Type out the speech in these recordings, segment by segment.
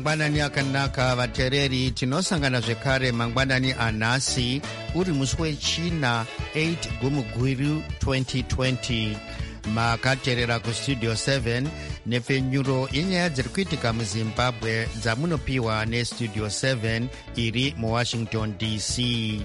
mangwanani akanaka vateereri, tinosangana zvekare mangwanani anhasi uri musi wechina 8 gumugwiru 2020. makateerera kustudio 7 nepfenyuro yenyaya dziri kuitika muzimbabwe dzamunopiwa nestudio 7 iri muwashington dc.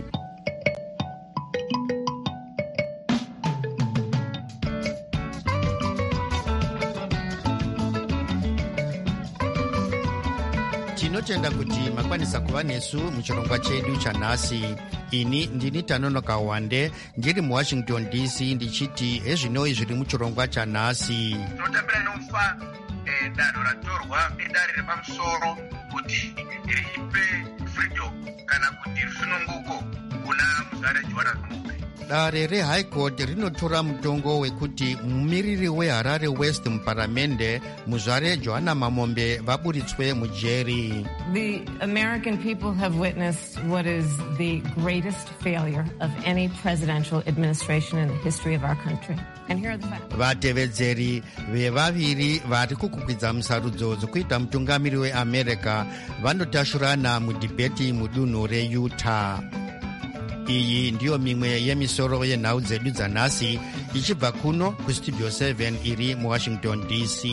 tinotenda kuti makwanisa kuva nesu muchirongwa chedu chanhasi. ini ndini Tanonoka Wande ndiri muwashington dc ndichiti ezvinoi zviri muchirongwa chanhasi. tinotambira nomufa danho ratorwa nedare repamusoro kuti ripe freedom kana kuti rusununguko kuna muzare Johanna Mamombe. Dare reHigh Court rinotora mutongo wekuti mumiriri weHarare West muparamende muzvare Johanna Mamombe vaburitswe mujeri. The American people have witnessed what is the greatest failure of any presidential administration in the history of our country. And here are the facts. Vatevedzeri vevaviri vari kukukwidza musarudzo dzekuita mutungamiri weAmerica vanotashurana mudhibheti mudunhu reUtah. Iyi ndiyo mimwe yemisoro yenhau dzedu dzanhasi ichibva kuno kustudio 7 iri muwashington dc.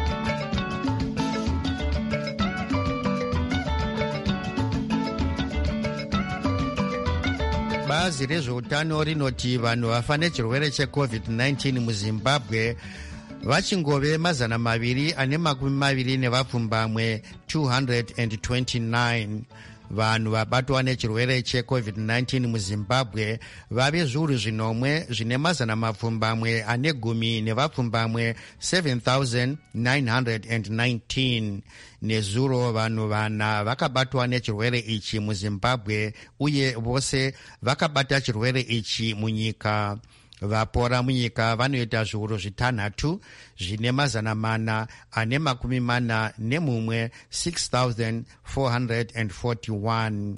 bazi rezveutano rinoti vanhu vafa nechirwere cheCovid-19 muzimbabwe vachingove 229 229. vanhu vabatwa nechirwere cheCovid-19 muzimbabwe vave zviuru zvinomwe zvine 10 7,919. nezuro vanhu vana vakabatwa nechirwere ichi muzimbabwe uye vose vakabata chirwere ichi munyika. vapora munyika vanoita zviuru 6 zvine 441 6,441.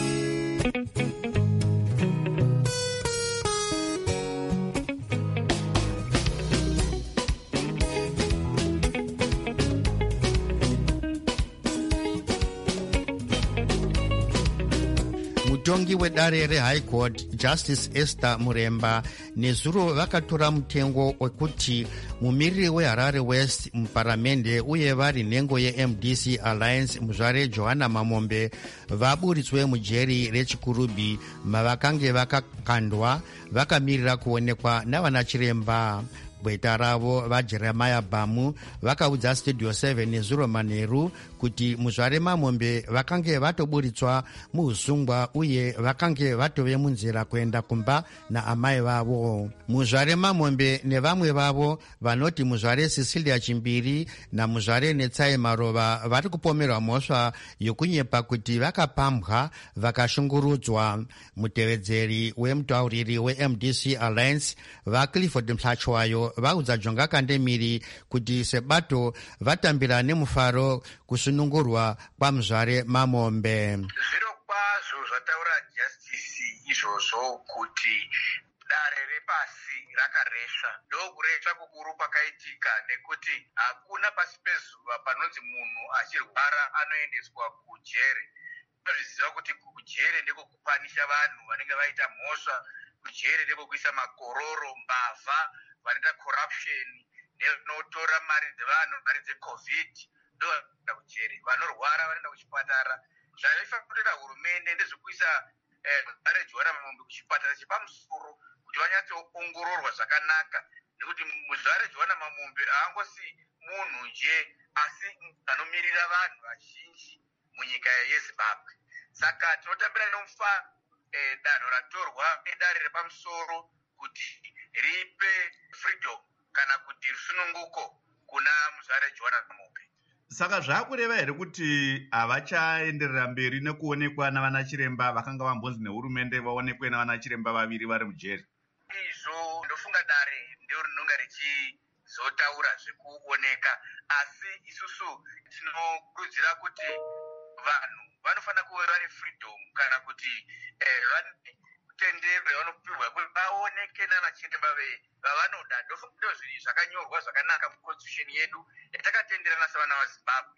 mutongi wedare reHigh Court Justice Esther Muremba nezuro vakatora mutengo wekuti mumiriri weHarare West muparamende uye vari nhengo yeMDC Alliance muzvare Johanna Mamombe vaburitswe mujeri rechikurubhi mavakange vakakandwa vakamirira kuonekwa navanachiremba. bweta ravo vaJeremiah Bamu vakaudza studio 7 nezuro manheru kuti muzvare Mamombe vakange vatoburitswa muusungwa uye vakange vatove munzira kuenda kumba naamai vavo. muzvare Mamombe nevamwe vavo vanoti muzvare Cecilia Chimbiri namuzvare Netsai Marova vari kupomerwa mhosva yokunyepa kuti vakapambwa vakashungurudzwa. mutevedzeri wemutauriri weMDC Alliance vaClifford Mhlachwayo vaudza Jonga Kandemiri kuti sebato vatambira nemufaro kusunungurwa kwamuzvare Mamombe. zviro kwazvo zvataura justice izvozvo kuti dare repasi rakaresva. ndokuresva kukuru kwakaitika nekuti hakuna pasi pezuva panonzi munhu achirwara anoendeswa kujere. tinozviziva kuti kujere ndiko kupanisha vanhu vanenge vaita mhosva. kujere ndiko kuisa makororo, mbavha, vanoita corruption nenotora mari dzevanhu, mari dzeCovid, ndovaenda kujere. vanorwara vanoenda kuchipatara. zvaifanira kutoita hurumende ndezvekuisa muzvare Johanna Mamombe kuchipatara chepamusoro kuti vanyatsoongororwa zvakanaka, nekuti muzvare Johanna Mamombe haangosi munhu nje asi anomirira vanhu vazhinji munyika yeZimbabwe. saka tinotambira nomufa danho ratorwa nedare repamusoro kuti ripe freedom kana kuti rusununguko kuna muzvare Johanna Mamombe. Saka zvakureva here kuti havachaenderera mberi nekuonekwa navanachiremba vakanga vambonzi nehurumende vaonekwe navanachiremba vaviri vari mujeri? izvo ndofunga dare ndio rinonga richizotaura zvekuoneka, asi isusu tinokurudzira kuti vanhu vanofanira kuva vane freedom kana kuti vane tendero yavanopirwa kuti vaoneke nanachiremba vavanoda. ndofunga ndizvo zvakanyorwa zvakanaka muconstitution yedu yatakatenderana savana vaZimbabwe.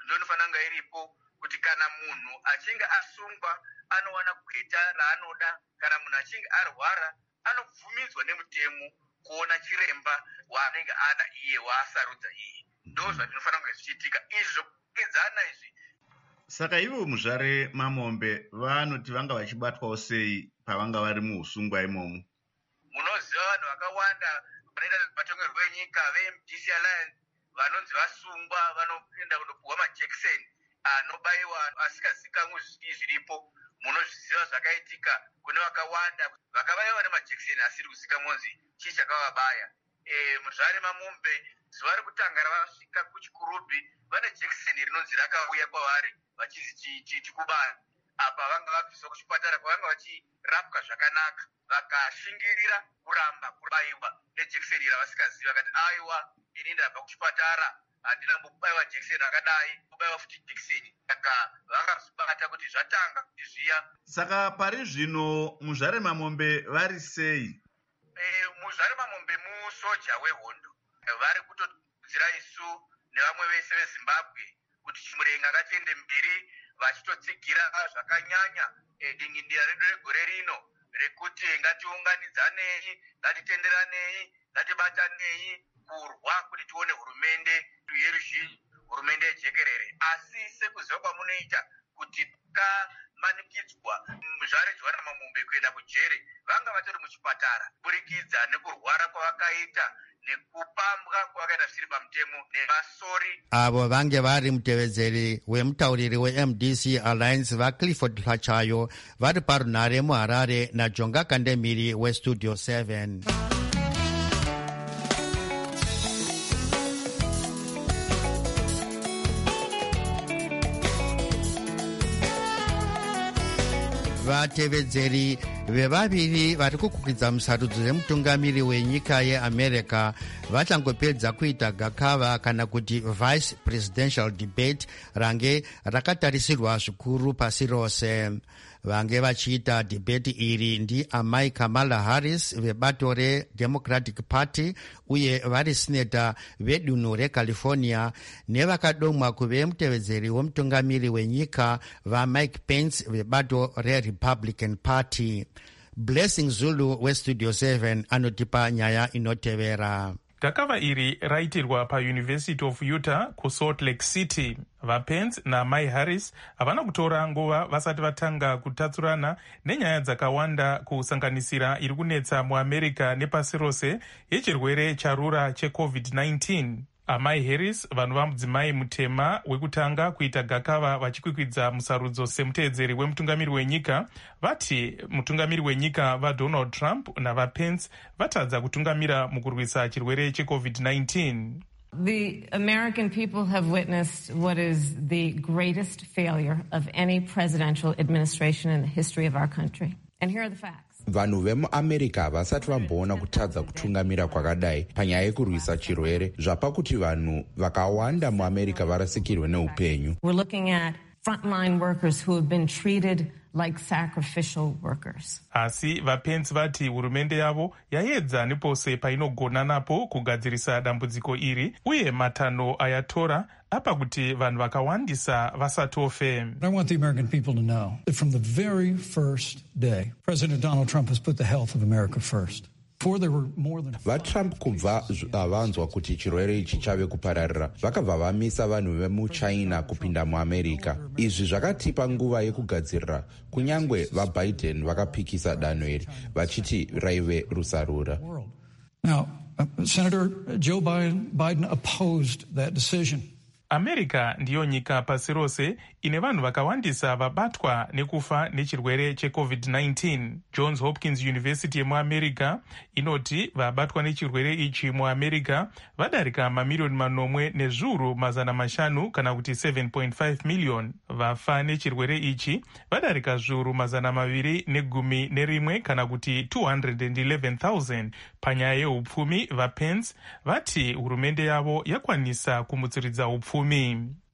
ndinofananga iripo kuti kana munhu achinge asungwa anowana gweta raanoda, kana munhu achinge arwara anobvumidzwa nemutemo kuona chiremba waanenge ada iye waasarudza iye. Ndo zvazvinofanira kunge zvichiitika izvi zvokugedzana izvi. Saka ivo muzvare Mamombe vanoti vanga vachibatwawo sei pavanga vari muusungwa imomo? Munoziva vanhu vakawanda vanoita matongerwo enyika veMDC Alliance vanonzi vasungwa vanoenda kundopuhwa majekiseni anobayiwa asikazikanwi zviripo. Munozviziva zvakaitika kune vakawanda vakabayiwa nemajekiseni asiri kuzikanwa kunzi chii chakavabaya. Muzvare Mamombe zuva rekutanga ravasvika kuchikurubhi vane jekiseni rinonzi rakauya kwavari vachinzi tikubaya. Apa vanga vabviswa kuchipatara kwavanga vachirapwa zvakanaka, vakashingirira kuramba kubayiwa nejekiseni ravasikaziva. Vakati aiwa, ini ndabva kuchipatara handina kumbobayiwa jekiseni rakadai, kubayiwa futi jekiseni. Saka vakazvibata kuti zvatanga kuti zviya. Saka pari zvino muzvare Mamombe vari sei? Muzvare Mamombe musoja wehondo, vari kutokudzira isu nevamwe vese veZimbabwe kuti chimurenga ngatiende mberi, vachitotsigira zvakanyanya dingindira redu regore rino rekuti ngatiunganidzanei, ngatitenderanei, ngatibatanei kurwa kuti tione hurumende yeruzhinji, hurumende yejekerere. Asi sekuziva kwamunoita kuti kamanikidzwa muzvare Joana Mamombe kuenda kujere, vanga vatori muchipatara kuburikidza nekurwara kwavakaita nekupambwa kwavakaita zvisiri pamutemo nemasori. Avo vange vari mutevedzeri wemutauriri weMDC Alliance vaClifford Hlachayo vari parunhare muHarare naJonga Kandemiri weStudio 7. Vatevedzeri vevaviri vari kukwikwidzwa musarudzo yemutungamiri wenyika yeAmerica vachangopedza kuita gakava kana kuti vice presidential debate range rakatarisirwa zvikuru pasi rose. Vange vachiita debate iri ndi amai Kamala Harris vebato reDemocratic Party uye vari sineta vedunhu reCalifornia nevakadomwa kuve mutevedzeri wemutungamiri wenyika vaMike Pence vebato reRepublican Party. Blessing Zulu weStudio 7 anotipa nyaya inotevera. Gakava iri raitirwa paUniversity of Utah kuSalt Lake City. VaPence naMai Harris havana kutora nguva vasati vatanga kutatsurana nenyaya dzakawanda kusanganisira iri kunetsa muAmerica nepasi rose yechirwere charura cheCovid-19. Amai Harris, vanhu vamudzimai mutema wekutanga kuita gakava vachikwikwidza musarudzo semutevedzeri wemutungamiri wenyika, vati mutungamiri wenyika vaDonald Trump navaPence vatadza kutungamira mukurwisa chirwere cheCovid-19. The American people have witnessed what is the greatest failure of any presidential administration in the history of our country. And here are the facts. Vanhu vemuAmerica vasati vamboona kutadza kutungamira kwakadai panyaya yekurwisa chirwere zvapa kuti vanhu vakawanda muAmerica varasikirwe neupenyu. We're looking at frontline workers who have been treated like sacrificial workers. Asi vaPence vati hurumende yavo yaedza nepose painogona napo kugadzirisa dambudziko iri uye matanho ayatora apa kuti vanhu vakawandisa vasatofe. I want the American people to know that from the very first day, President Donald Trump has put the health of America first. VaTrump kubva vanzwa kuti chirwere ichi chave kupararira vakabva vamisa vanhu vemuChina kupinda muAmerica. Izvi zvakatipa nguva yekugadzirira. Kunyangwe vaBiden vakapikisa danho iri vachiti raive rusarura. Now, Senator Joe Biden opposed that decision. America ndiyo nyika pasi rose ine vanhu vakawandisa vabatwa nekufa nechirwere cheCovid-19. Johns Hopkins University yemuAmerica inoti vabatwa nechirwere ichi muAmerica vadarika mamiliyoni 4,500,000 kana kuti 7.5 million. Vafa nechirwere ichi vadarika 211 kana kuti 211,000. Panyaya yeupfumi vaPence vati hurumende yavo yakwanisa kumutsiridza upfumi.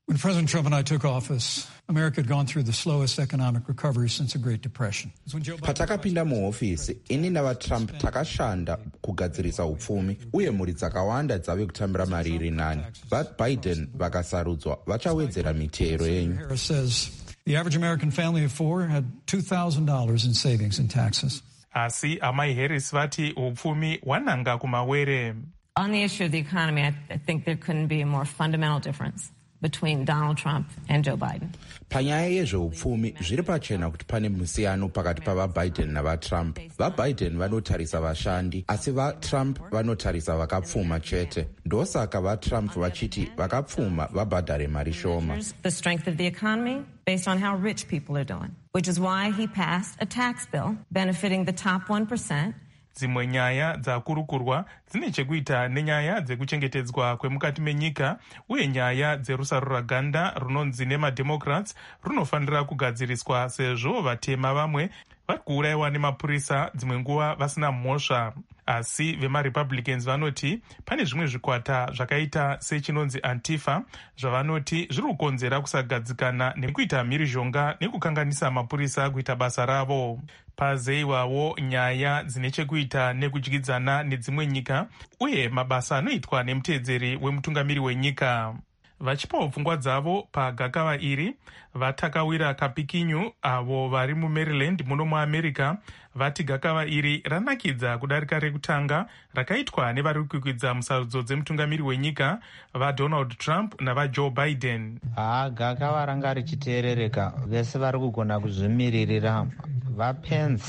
When President Trump and I took office, America had gone through the slowest economic recovery since the Great Depression. Patakapinda muhofisi, ini navaTrump takashanda kugadzirisa upfumi uye mhuri dzakawanda dzave kutambira mari iri nani. VaBiden vakasarudzwa vachawedzera mitero yenyu. Harris says the average American family of four had $2,000 in savings and taxes. Asi amai Harris vati upfumi wananga kumawere. On the issue of the economy, I think there couldn't be a more fundamental difference between Donald Trump and Joe Biden. Panyaya yezveupfumi zviri pachena kuti pane musiyano pakati pavaBiden navaTrump. VaBiden vanotarisa vashandi asi vaTrump vanotarisa vakapfuma chete. Ndosaka vaTrump vachiti vakapfuma vabhadhare mari shoma. The strength of the economy based on how rich people are doing, which is why he passed a tax bill benefiting the top 1%. Dzimwe nyaya dzakurukurwa dzine chekuita nenyaya dzekuchengetedzwa kwemukati menyika uye nyaya dzerusaruraganda runonzi nemademocrats runofanira kugadziriswa sezvo vatema vamwe vari kuurayiwa nemapurisa dzimwe nguva vasina mhosva. Asi vemarepublicans vanoti pane zvimwe zvikwata zvakaita sechinonzi Antifa zvavanoti zviri kukonzera kusagadzikana nekuita mhirizhonga nekukanganisa mapurisa kuita basa ravo. Pazeiwawo nyaya dzine chekuita nekudyidzana nedzimwe nyika uye mabasa anoitwa nemuteedzeri wemutungamiri wenyika. Vachipawo pfungwa dzavo pagakava iri, vatakawira kapikinyu avo vari muMaryland muno muAmerica vati gakava iri ranakidza kudarika rekutanga rakaitwa nevari kukwidza musarudzo dzemutungamiri wenyika vaDonald Trump navaJoe Biden. Gakava ranga richiteerereka, vese vari kugona kuzvimiririra. VaPence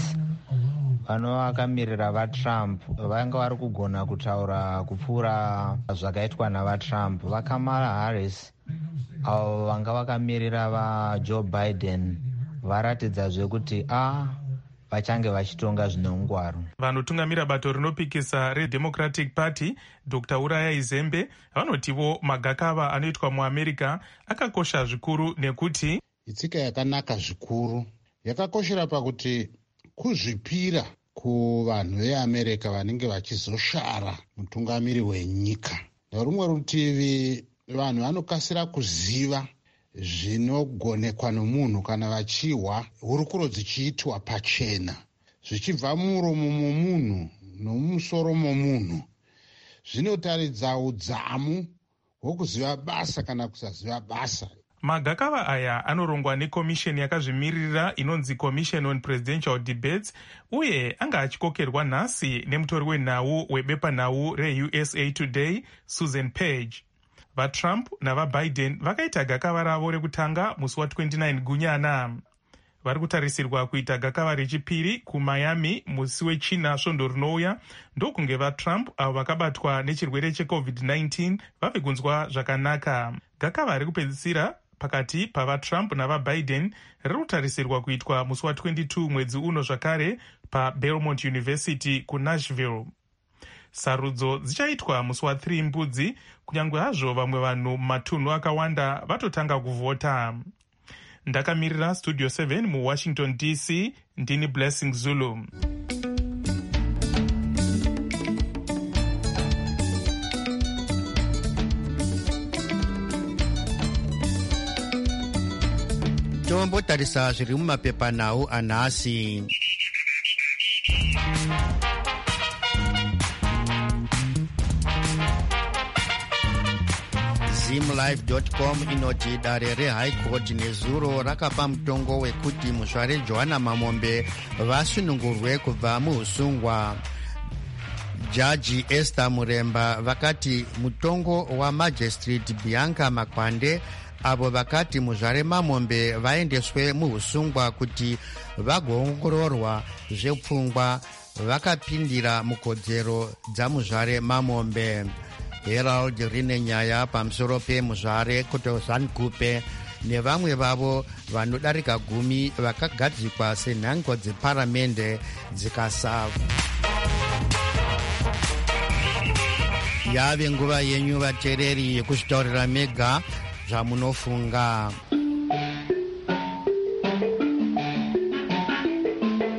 vanova vakamirira vaTrump vanga vari kugona kutaura kupfuura zvakaitwa navaTrump. VaKamala Harris avo vanga vakamirira vaJoe Biden varatidzazve kuti vachange vachitonga zvine ungwaru. Vanotungamira bato rinopikisa reDemocratic Party Dr. Uraya Izembe vanotivo magakava anoitwa muAmerica akakosha zvikuru nekuti itsika yakanaka zvikuru yakakoshera pakuti kuzvipira kuvanhu veAmerica vanenge vachizoshara mutungamiri wenyika. Nerumwe rutivi vanhu vanokasira kuziva zvinogonekwa nomunhu kana vachihwa hurukuro dzichiitwa pachena zvichibva mumuromo momunhu nomumusoro momunhu. Zvinotaridza udzamu hwokuziva basa kana kusaziva basa. Magakava aya anorongwa nekomisheni yakazvimirira inonzi Commission on Presidential Debates uye anga achikokerwa nhasi nemutori wenhau webepanhau reUSA Today Susan Page. VaTrump navaBiden vakaita gakava ravo rekutanga musi wa29 Gunyana. Vari kutarisirwa kuita gakava rechipiri kuMiami musi wechina svondo rinouya ndokunge vaTrump avo vakabatwa nechirwere cheCovid-19 vave kunzwa zvakanaka. Gakava rekupedzisira pakati pavaTrump navaBiden riri kutarisirwa kuitwa musi wa22 mwedzi uno zvakare paBelmont University kuNashville. Sarudzo dzichaitwa musi wa3 Mbudzi, kunyange hazvo vamwe vanhu mumatunhu akawanda vatotanga kuvhota. Ndakamirira Studio 7 muWashington DC, ndini Blessing Zulu. Tombotarisa zviri mumapepanhau anhasi. Zimlive.com inoti dare reHigh Court nezuro rakapa mutongo wekuti muzvare Johanna Mamombe vasunungurwe kubva muusungwa. Jaji Esther Muremba vakati mutongo waMagistrate Bianca Makwande avo vakati muzvare Mamombe vaendeswe muusungwa kuti vagoongororwa zvepfungwa vakapindira mukodzero dzamuzvare Mamombe. Herald rine nyaya pamusoro pemuzvare Kotozan Kupe nevamwe vavo vanodarika 10 vakagadzikwa senhango dzeparamende dzikasava. Yave nguva yenyu vateereri yekuzvitaurira mega zvamunofunga.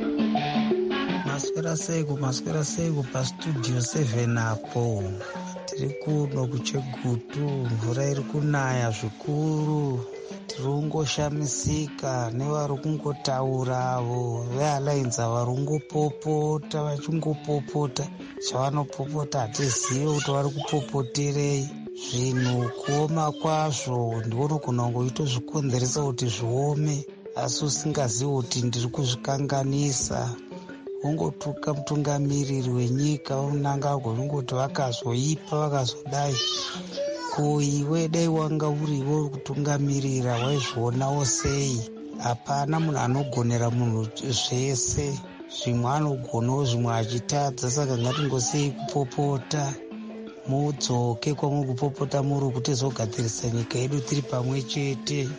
Maswera sego pastudio 7 apo tiri kuno kuChegutu, mvura iri kunaya zvikuru. Tirongoshamisika nevari kungotaura avo vealliance vari kungopopota vachingopopota chavanopopota hatizivi kuti vari kupopoterei. Zvinhu kuoma kwazvo ndinogona kungoita zvikonzeresa kuti zviome, asi usingazivi kuti ndiri kuzvikanganisa. Ungotuka mutungamiriri wenyika unanga agongoti vakazoipa vakazodai. Ko iwe dai wanga uriwo uri kutungamirira waizvionawo sei? Hapana munhu anogonera munhu zvese, zvimwe anogonawo zvimwe achitadza. Saka ngatingosei kupopota, mudzoke kwamuri kupopota muri kuti zogadzirisa nyika yedu tiri pamwe chete.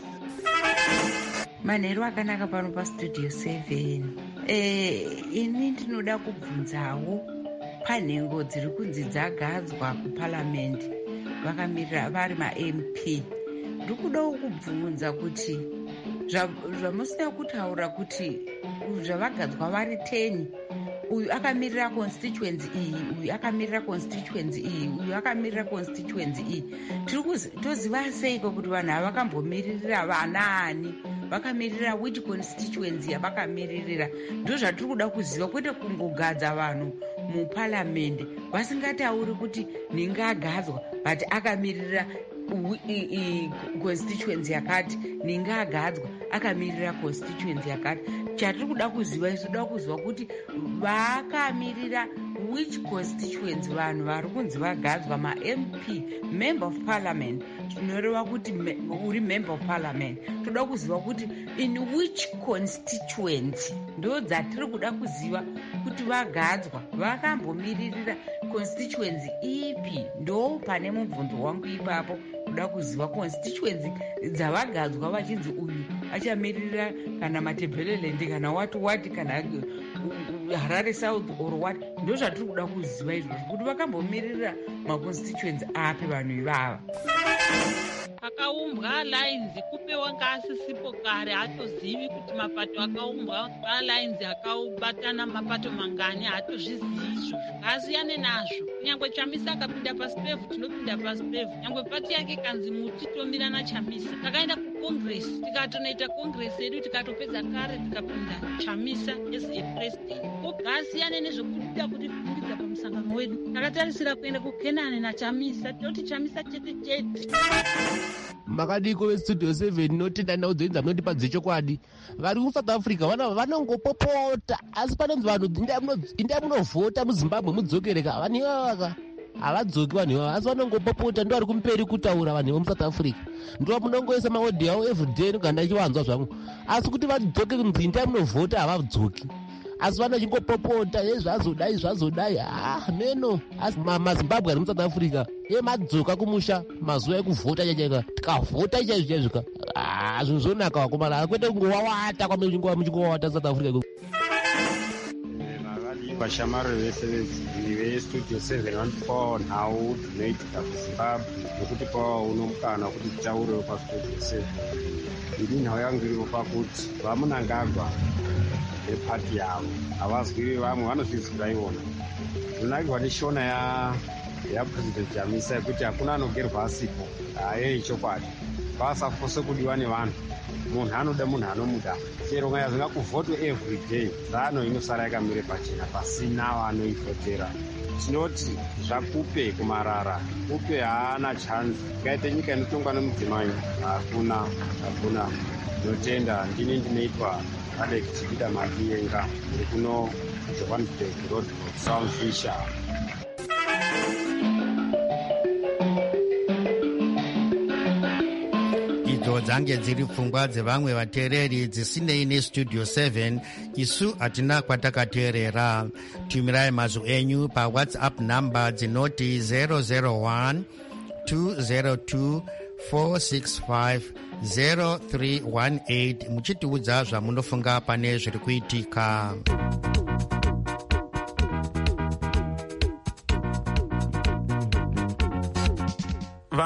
Manheru akanaka pano pastudio 7. Ini ndinoda kubvunzawo panhengo dziri kunzi dzagadzwa kuparliament vakamirira vari maMP. Ndikudawo kubvunza kuti zvamusina kutaura kuti zvavagadzwa vari 10, uyu akamirira constituency iyi, uyu akamirira constituency iyi, uyu akamirira constituency iyi. Toziva seiko kuti vanhu ava vakambomiririra vanaani, vakamirira which constituency yavakamiririra? Ndo zvatiri kuda kuziva, kwete kungogadza vanhu muparliament vasingatauri kuti ningagadzwa but akamirira constituency yakati, ningagadzwa akamirira constituency yakati. Chatiri kuda kuziva isu, toda kuziva kuti vakamirira which constituency vanhu vari kunzi vagadzwa maMP, member of parliament. Zvinoreva kuti uri member of parliament, toda kuziva kuti in which constituency. Ndo dzatiri kuda kuziva kuti vagadzwa vakambomiririra constituency ipi. Ndo pane mubvunzo wangu ipapo, kuda kuziva constituency dzavagadzwa vachinzi uyu achamirira kana Matebeleland kana wati kana Harare South or what. Ndo zvatiri kuda kuziva izvozvo, kuti vakambomirira maconstituency api vanhu ivava. Akaumbwa alliance kupewa ngaasisipo kare, hatozivi kuti mapato akaumbwa alliance akabatana mapato mangani, hatozvizivi izvozvo. Ngaasiyane nazvo. Nyangwe Chamisa akapinda paSPEV, tinopinda paSPEV. Nyangwe pati yake kanzi muti tomira naChamisa. Takaenda kuCongress, tikatonoita Congress yedu tikatopedza kare tikapinda Chamisa as a president. Ko ngaasiyane nezvekuda kuti kufundidza pamusangano wedu. Takatarisira kuenda kuKenani naChamisa, toti Chamisa chete chete. Makadiko vestudio 7 notenda naudzoenza munotipa dzechokwadi. Vari kuSouth Africa vanongopopota, asi panonzi vanhu indai munovhota muZimbabwe mudzokereka. Vanhu ivava havadzoki, vanhu ivava, asi vanongopopota. Ndo vari kumberi kutaura vanhu vemuSouth Africa. Ndo munongoisa maodhi avo everyday noganda ichivanzwa zvangu, asi kuti vadzoke kunzi indai munovhota havadzoki. Asi vanachingopopota zvazodai meno. Asi maZimbabwe ari muSouth Africa madzoka kumusha mazuva ekuvhota chaika, tikavhota chaizvika. Zvinhu zvonaka vakomana, kwete kungowawata kwamene muchingowawata South Africa. Vashamari vese vestudio 7 vanotipawo nhau dzinoitika kuZimbabwe nekutipawo uno mukana kuti titaurewo pastudio 7. Ini nhau yangu iripo pakuti vamunangagwa nepati yavo havazwiri vamwe, vanozvizwira ivona. Zvinonakirwa neshona yapresident Chamisa yekuti hakuna anogerwa asipo. Yei chokwadi, pasafose kudiwa nevanhu. Munhu anoda munhu anomuda. Chero ngayazinga kuvhotwe every day, zano inosara yakamire pachena pasina vanoivhotera. Tinoti zvakupe kumarara, kupe haana chance. Ngaite nyika inotongwa nemudzimai, hakuna. Notenda ndini ndinoitwa Alex Chibida Makienga, ndikuno Johannesburg Road, South Fisher. Idzo dzange dziri pfungwa dzevamwe vateereri dzisinei nestudio 7. Isu hatina kwatakateerera. Tumirai mazwi enyu paWhatsApp namba dzinoti 001 202 465 0318 muchitiudza zvamunofunga pane zviri kuitika.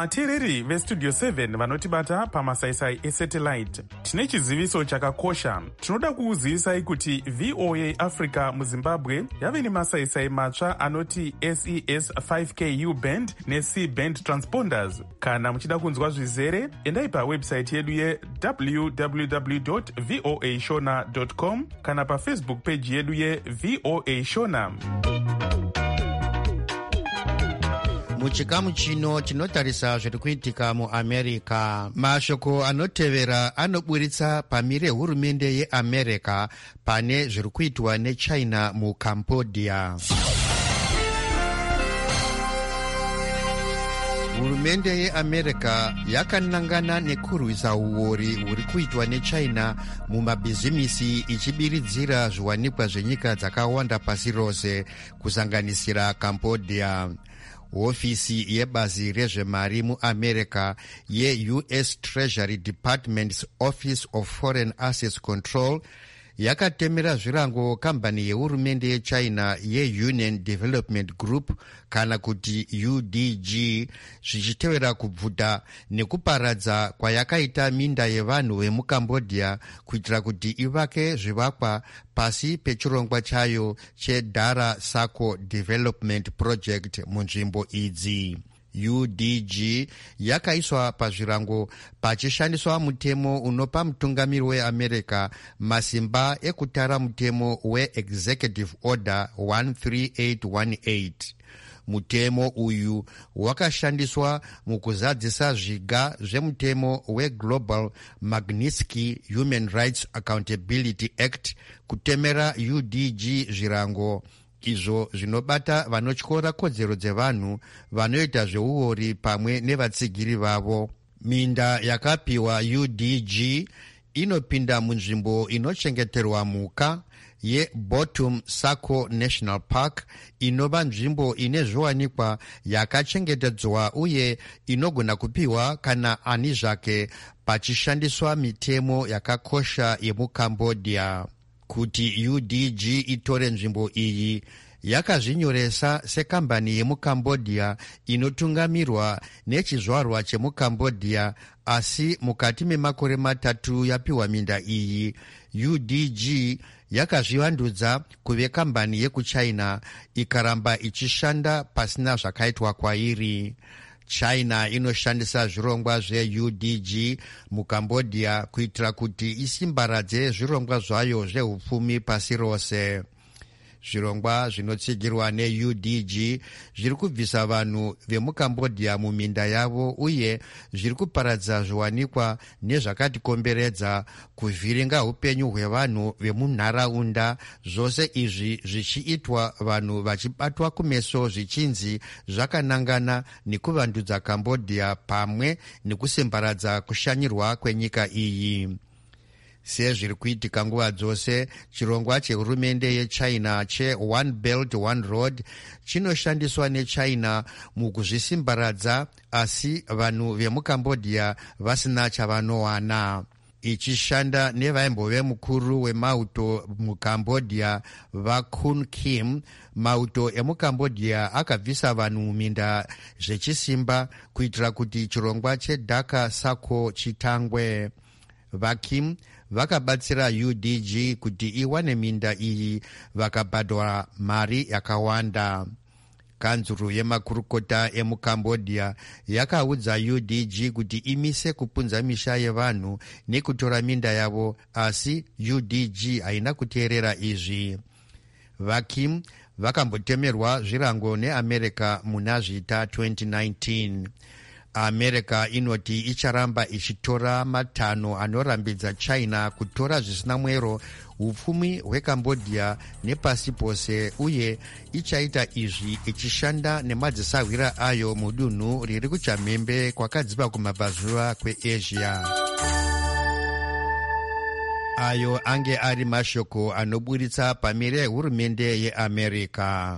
vateereri vestudio 7 vanotibata pamasaisai esatellite, tine chiziviso chakakosha. Tinoda kukuzivisai kuti VOA Africa muZimbabwe yave nemasaisai matsva anoti SES 5K U-band neC-band transponders. Kana muchida kunzwa zvizere, endai pawebsite yedu ye-www.voashona.com kana pafacebook page yedu ye-VOA Shona. muchikamu chino tinotarisa zviri kuitika muamerica. mashoko anotevera anoburitsa pamire hurumende yeamerica pane zviri kuitwa nechina mucambodia. hurumende yeamerica yakanangana nekurwisa uori huri kuitwa nechina mumabhizimisi ichibiridzira zviwanikwa zvenyika dzakawanda pasi rose kusanganisira cambodia. hofisi yebazi rezvemari muamerica ye-US Treasury Department's Office of Foreign Assets Control yakatemera zvirango kambani yehurumende yechina ye-Union Development Group kana kuti UDG zvichitevera kubvuta nekuparadza kwayakaita minda yevanhu vemucambodia kuitira kuti ivake zvivakwa pasi pechirongwa chayo cheDara Sako Development Project munzvimbo idzi. UDG yakaiswa pazvirango pachishandiswa mutemo unopa mutungamiri weamerica masimba ekutara mutemo weExecutive Order 13818. mutemo uyu wakashandiswa mukuzadzisa zviga zvemutemo weGlobal Magnitsky Human Rights Accountability Act kutemera UDG zvirango izvo zvinobata vanotyora kodzero dzevanhu vanoita zveuori pamwe nevatsigiri vavo. minda yakapiwa UDG inopinda munzvimbo inochengeterwa mhuka yeBottom Sako National Park inova nzvimbo ine zviwanikwa yakachengetedzwa uye inogona kupiwa kana ani zvake pachishandiswa mitemo yakakosha yemucambodia. kuti UDG itore nzvimbo iyi yakazvinyoresa sekambani yemucambodia inotungamirwa nechizvarwa chemucambodia, asi mukati memakore matatu yapiwa minda iyi UDG yakazvivandudza kuve kambani yekuchina ikaramba ichishanda pasina zvakaitwa kwairi. China inoshandisa zvirongwa zveUDG mucambodia kuitira kuti isimbaradze zvirongwa zvayo zvehupfumi pasi rose. zvirongwa zvinotsigirwa neUDG zviri kubvisa vanhu vemucambodia muminda yavo uye zviri kuparadza zviwanikwa nezvakatikomberedza, kuvhiringa upenyu hwevanhu vemunharaunda. zvose izvi zvichiitwa vanhu vachibatwa kumeso zvichinzi zvakanangana nekuvandudza Cambodia pamwe nekusimbaradza kushanyirwa kwenyika iyi. sezviri kuitika nguva dzose, chirongwa chehurumende yechina che-One Belt One Road chinoshandiswa nechina mukuzvisimbaradza, asi vanhu vemucambodia vasina chavanowana. ichishanda nevaimbove mukuru wemauto mucambodia vaKun Kim, mauto emucambodia akabvisa vanhu muminda zvechisimba kuitira kuti chirongwa cheDara Sako chitangwe. vaKim vakabatsira UDG kuti iwane minda iyi, vakabhadhwa mari yakawanda. kanzuru yemakurukota emucambodia yakaudza UDG kuti imise kupunza misha yevanhu nekutora minda yavo, asi UDG haina kuteerera izvi. vaKim vakambotemerwa zvirango neamerica muna zvita 2019. america inoti icharamba ichitora matanho anorambidza china kutora zvisina mwero upfumi hwecambodia nepasi pose, uye ichaita izvi ichishanda nemadzisahwira ayo mudunhu riri kuchamhembe kwakadziva kumabvazuva kweAsia. ayo ange ari mashoko anoburitsa pamire yehurumende yeamerica.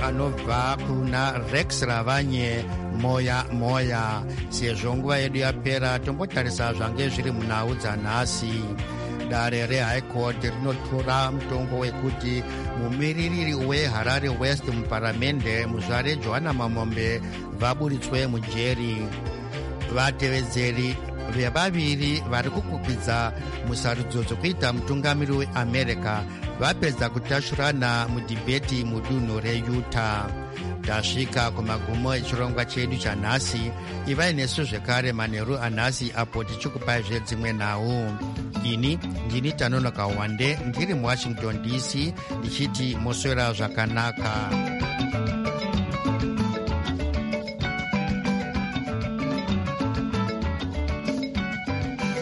anobva kuna Rex Ravanye moya sezvo nguva yedu yapera tombotarisa zvange zviri munhau dzanhasi. Dare reHigh Court rinotora mutongo wekuti mumiririri weHarare West muparamende muzvare Johanna Mamombe vaburitswe mujeri. Vatevedzeri vevaviri vari kukwikwidzwa musarudzo dzokuita mutungamiri weAmerica vapedza kutashurana mudhibheti mudunhu reUtah. Tasvika kumagumo echirongwa chedu chanhasi. Ivai nesu zvekare manheru anhasi apo tichikupai zvedzimwe nhau. Ini ndini Tanonoka Wande ndiri muWashington DC ndichiti moswera zvakanaka.